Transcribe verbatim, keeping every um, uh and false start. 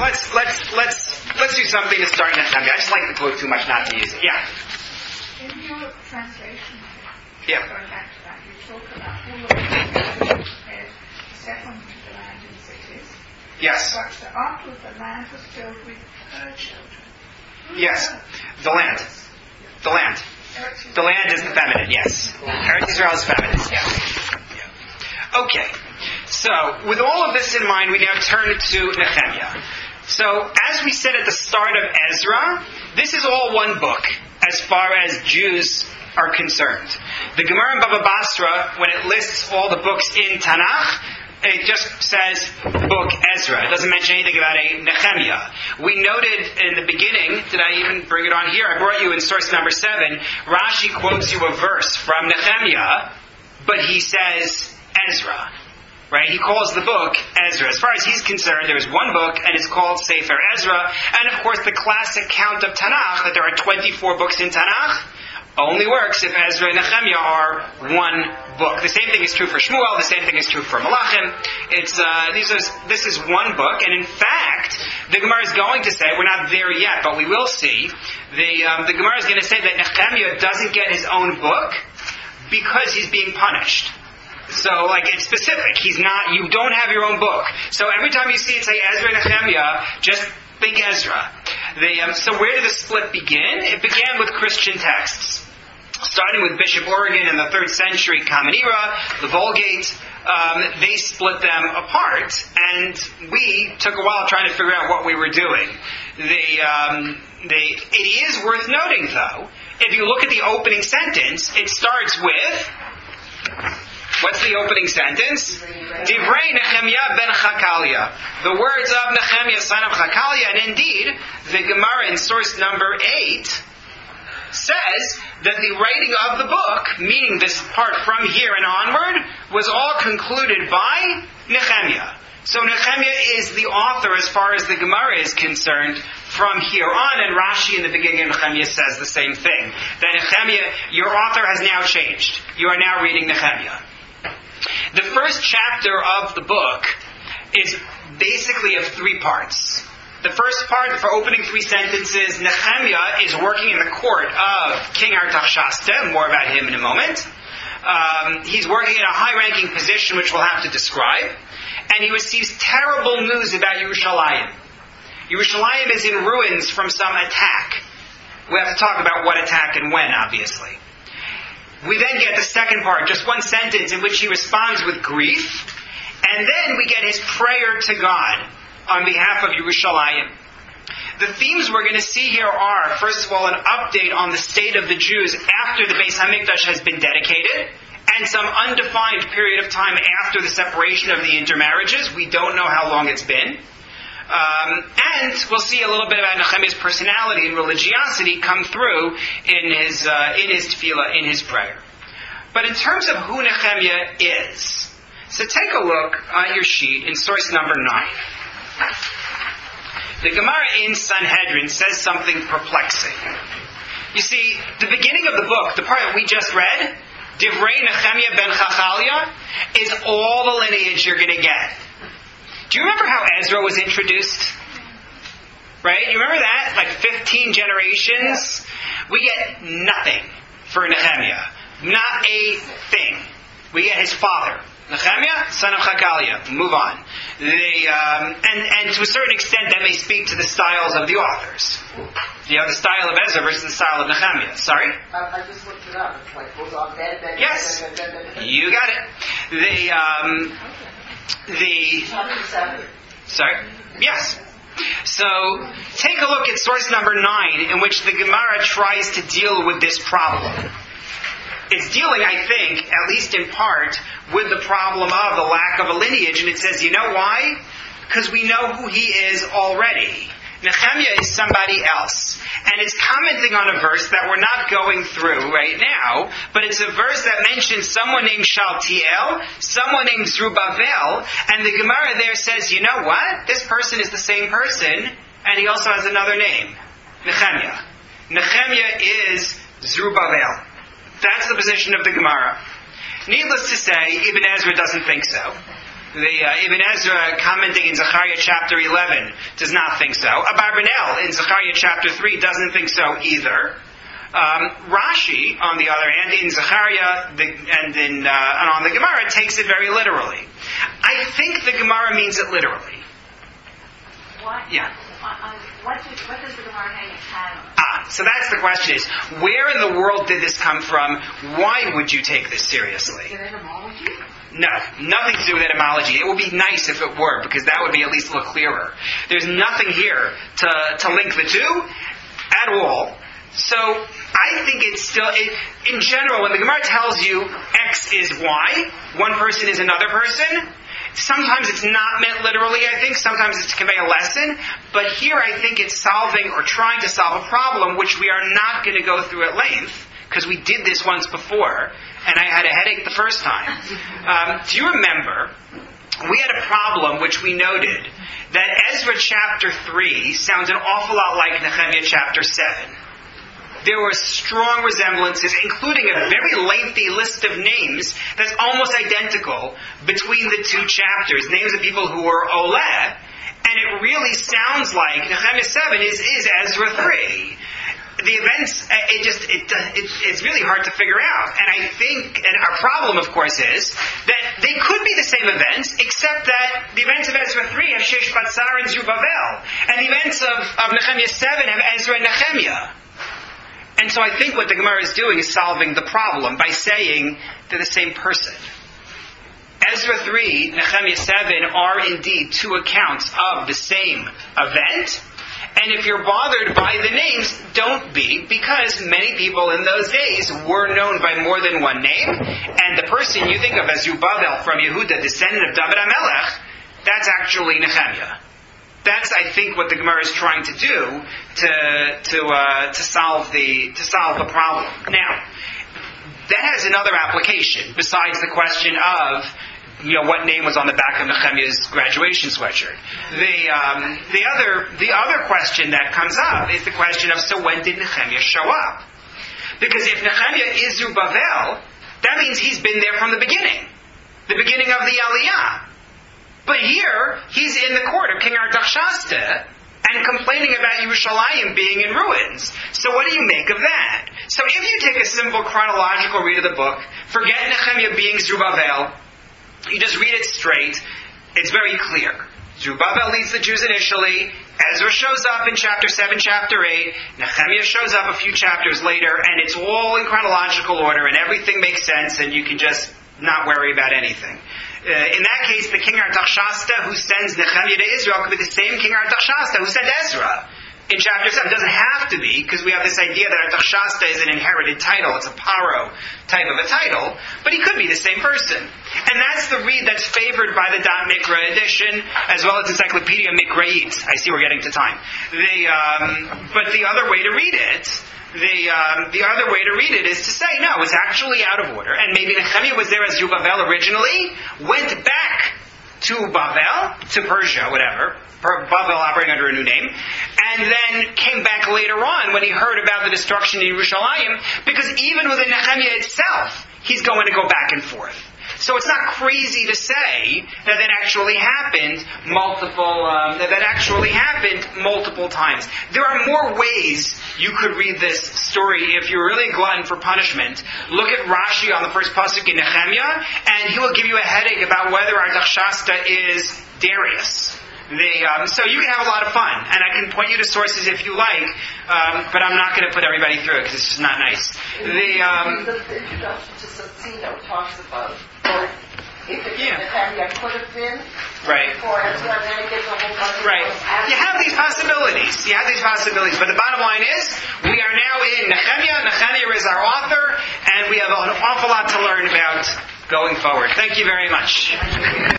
let's let's let's let's do something to start Nehemiah. I just like the book too much not to use it. Yeah. In your translation, yeah. going back to that, you talk about all of the settlement of the land and cities. Yes. But the after the land was filled with her children. Yes. The land. The land. The land is the feminine, yes. Eretz Yisrael is feminine, yes. Yeah. Okay. So, with all of this in mind, we now turn to Nehemiah. So, as we said at the start of Ezra, this is all one book as far as Jews are concerned. The Gemara in Baba Basra, when it lists all the books in Tanakh, it just says book Ezra. It doesn't mention anything about a Nehemiah. We noted in the beginning, did I even bring it on here? I brought you in source number seven. Rashi quotes you a verse from Nehemiah, but he says Ezra. Right? He calls the book Ezra. As far as he's concerned, there is one book, and it's called Sefer Ezra. And of course, the classic count of Tanakh, that there are twenty-four books in Tanakh, only works if Ezra and Nehemiah are one book. The same thing is true for Shmuel. The same thing is true for Malachim. It's uh, these are this is one book, and in fact, the Gemara is going to say, we're not there yet, but we will see. The um, the Gemara is going to say that Nehemiah doesn't get his own book because he's being punished. So, like, it's specific. He's not. You don't have your own book. So every time you see it say Ezra and Nehemiah, just think Ezra. The, um, so where did the split begin? It began with Christian texts. Starting with Bishop Origen in the third century Common Era, the Vulgate, um, they split them apart, and we took a while trying to figure out what we were doing. The, um, the, it is worth noting, though, if you look at the opening sentence, it starts with, what's the opening sentence? Divrei Nehemiah ben Chakalia. The words of Nehemiah son of Chakalia, and indeed, the Gemara in source number eight says that the writing of the book, meaning this part from here and onward, was all concluded by Nehemiah. So Nehemiah is the author as far as the Gemara is concerned from here on, and Rashi in the beginning of Nehemiah says the same thing. That Nehemiah, your author has now changed. You are now reading Nehemiah. The first chapter of the book is basically of three parts. The first part, for opening three sentences, Nehemiah is working in the court of King Artaxerxes. More about him in a moment. Um, he's working in a high-ranking position, which we'll have to describe. And he receives terrible news about Yerushalayim. Yerushalayim is in ruins from some attack. We have to talk about what attack and when, obviously. We then get the second part, just one sentence, in which he responds with grief. And then we get his prayer to God on behalf of Yerushalayim. The themes we're going to see here are, first of all, an update on the state of the Jews after the Beis HaMikdash has been dedicated, and some undefined period of time after the separation of the intermarriages. We don't know how long it's been. Um, and we'll see a little bit about Nehemiah's personality and religiosity come through in his uh, in his tefillah, in his prayer. But in terms of who Nehemiah is, so take a look on your sheet in source number nine. The Gemara in Sanhedrin says something perplexing. You see, the beginning of the book, the part that we just read, Divrei Nehemiah ben Chakalia, is all the lineage you're going to get. Do you remember how Ezra was introduced? Right? You remember that? Like fifteen generations? We get nothing for Nehemiah. Not a thing. We get his father. Nehemiah, son of Chakalia. Move on. The, um, and, and to a certain extent that may speak to the styles of the authors. You know, the style of Ezra versus the style of Nehemiah. Sorry? I, I just looked it up. It's like goes on bed, bed, yes. bed, bed, bed, bed. You got it. The, um, the... Sorry? Yes. So, take a look at source number nine, in which the Gemara tries to deal with this problem. It's dealing, I think, at least in part, with the problem of the lack of a lineage. And it says, you know why? Because we know who he is already. Nehemiah is somebody else. And it's commenting on a verse that we're not going through right now, but it's a verse that mentions someone named Shaltiel, someone named Zerubbabel, and the Gemara there says, you know what? This person is the same person, and he also has another name. Nehemiah. Nehemiah is Zerubbabel. That's the position of the Gemara. Needless to say, even Ezra doesn't think so. The uh, Ibn Ezra, commenting in Zechariah chapter eleven, does not think so. Abarbanel in Zechariah chapter three doesn't think so either. Um, Rashi, on the other hand, in Zechariah the, and in uh, and on the Gemara, takes it very literally. I think the Gemara means it literally. What? Yeah. Uh, what, does, what does the Gemara hang its hat on? Ah, so that's the question: is where in the world did this come from? Why would you take this seriously? Is it etymology? No, nothing to do with etymology. It would be nice if it were, because that would be at least a little clearer. There's nothing here to, to link the two at all. So I think it's still, it, in general, when the Gemara tells you X is Y, one person is another person, sometimes it's not meant literally, I think. Sometimes it's to convey a lesson. But here I think it's solving or trying to solve a problem which we are not going to go through at length, because we did this once before, and I had a headache the first time. Um, do you remember, we had a problem which we noted, that Ezra chapter three sounds an awful lot like Nehemiah chapter seven. There were strong resemblances, including a very lengthy list of names that's almost identical between the two chapters. Names of people who were Oleh, and it really sounds like Nehemiah seven is, is Ezra three. The events, it just, it, it, it's really hard to figure out. And I think, and our problem, of course, is that they could be the same events, except that the events of Ezra three have Shesh Batzar and Zerubbabel, and the events of, of Nehemiah seven have Ezra and Nehemiah. And so I think what the Gemara is doing is solving the problem by saying they're the same person. Ezra three, Nehemiah seven are indeed two accounts of the same event. And if you're bothered by the names, don't be, because many people in those days were known by more than one name. And the person you think of as Zerubbabel from Yehuda, descendant of David HaMelech, that's actually Nehemiah. That's, I think, what the Gemara is trying to do to to uh, to solve the to solve the problem. Now, that has another application besides the question of, you know, what name was on the back of Nehemiah's graduation sweatshirt. The um, the other the other question that comes up is the question of, so when did Nehemiah show up? Because if Nehemiah is Zerubbabel, that means he's been there from the beginning, the beginning of the Aliyah. But here, he's in the court of King Artaxerxes and complaining about Yerushalayim being in ruins. So what do you make of that? So if you take a simple chronological read of the book, forget Nehemiah being Zerubbabel, you just read it straight, it's very clear. Zerubbabel leads the Jews initially, Ezra shows up in chapter seven, chapter eight, Nehemiah shows up a few chapters later, and it's all in chronological order, and everything makes sense, and you can just not worry about anything. Uh, in that case, the King Artaxerxes who sends Nehemiah to Israel could be the same King Artaxerxes who sent Ezra in chapter seven. It doesn't have to be, because we have this idea that Artaxerxes is an inherited title. It's a paro type of a title, but he could be the same person. And that's the read that's favored by the Da'at Mikra edition, as well as Encyclopedia Mikra'it. I see we're getting to time. The, um, but the other way to read it, The um, the other way to read it is to say, no, it's actually out of order. And maybe Nehemiah was there as Zerubbabel originally, went back to Babel, to Persia, whatever, Babel operating under a new name, and then came back later on when he heard about the destruction in Yerushalayim, because even within Nehemiah itself, he's going to go back and forth. So it's not crazy to say that that actually happened multiple um, that that actually happened multiple times. There are more ways you could read this story if you're really a glutton for punishment. Look at Rashi on the first pasuk in Nehemiah, and he will give you a headache about whether Artaxerxes is Darius. The, um, so you can have a lot of fun, and I can point you to sources if you like, um, but I'm not going to put everybody through it because it's just not nice. The, um, the introduction to Satsino talks about, or if it yeah. Nehemiah could have been, right. or Ezra, and then it gets a whole bunch of Right. You have these possibilities. You have these possibilities, but the bottom line is, we are now in Nehemiah. Nehemiah is our author, and we have an awful lot to learn about going forward. Thank you very much.